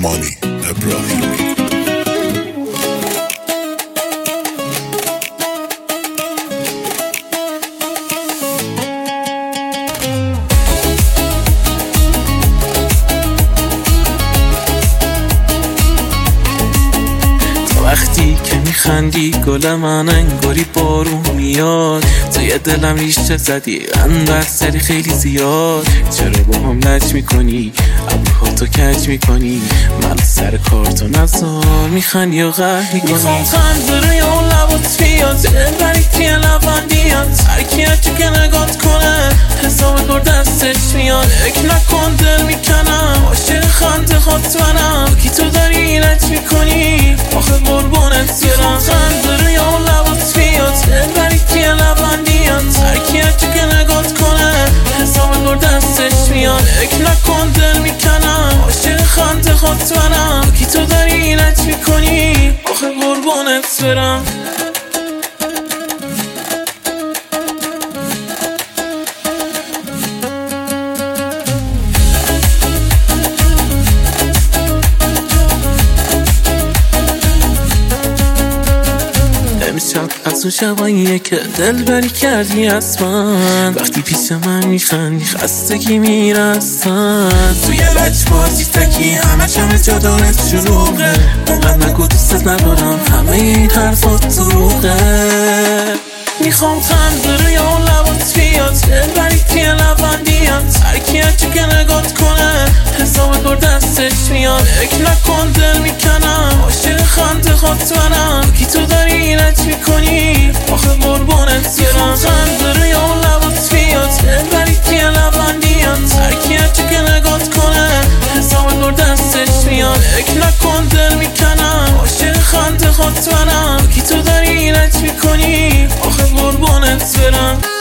مانی ابراهیمی. وقتی که میخندی گل من انگاری بارون میاد، توی دلم ریشه زدی اندر سری خیلی زیاد. چرا با هم لج میکنی ابروهاتو کج میکنی، من سر کارتو نزار میخندی و قهر میکنی. میخوام خنده روی اون لبات بیاد، دلبری توی لبندیات، هرکی هرچی که نگات کنه حساب کار دستش میاد. اک نکن دل میکنم عاشق خنده خات منم، کی تو داری ایرج میکنی آخه قربونت برم. خنده روی اون لبات بیاد، دلبری توی لبندیات، هرکی هرچی که نگات کنه حساب کار دستش میاد. اک نکن دل میکنم عاشق خنده خات منم، کی تو داری ایرج میکنی آخه قربونت برم. امشب از اون شباییه که دل بری کردی از من، وقتی پیش من میخندی خستگی میرسن. توی لج بازی تکی همش جدالت شلوغه، اونقدر نگو دوستت ندارم همه این حرفات دروغه. میخوام خنده روی اون لبات بیاد، دل بری توی لبندیات، هرکی هرچی که نگات کنه حساب کار دستش میاد. اک نکن دل میکنم عاشق خنده خات منم، کی تو داری ایرج میکنی آخه قربونت برم. خنده روی اون لبات بیاد، دل بری توی لبندیات، هرکی هرچی که نگات کنه حساب کار دستش میاد. اک نکن دل میکنم عاشق خنده خات منم، کی تو داری ایرج میکنی آخه قربونت برم.